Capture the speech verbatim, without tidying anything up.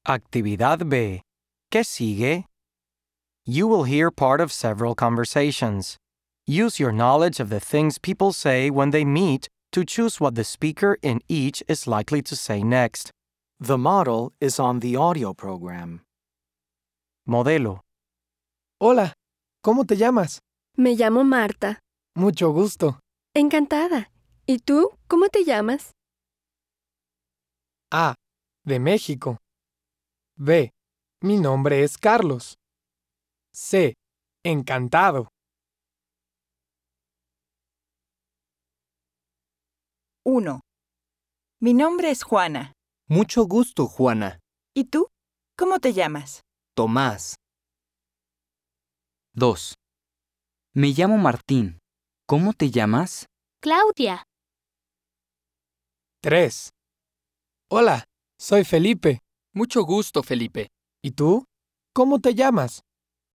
Actividad B. ¿Qué sigue? You will hear part of several conversations. Use your knowledge of the things people say when they meet to choose what the speaker in each is likely to say next. The model is on the audio program. Modelo. Hola, ¿cómo te llamas? Me llamo Marta. Mucho gusto. Encantada. ¿Y tú? ¿Cómo te llamas? A. De México. B. Mi nombre es Carlos. C. Encantado. uno. Mi nombre es Juana. Mucho gusto, Juana. ¿Y tú? ¿Cómo te llamas? Tomás. dos. Me llamo Martín. ¿Cómo te llamas? Claudia. tres. Hola, soy Felipe. Mucho gusto, Felipe. ¿Y tú? ¿Cómo te llamas?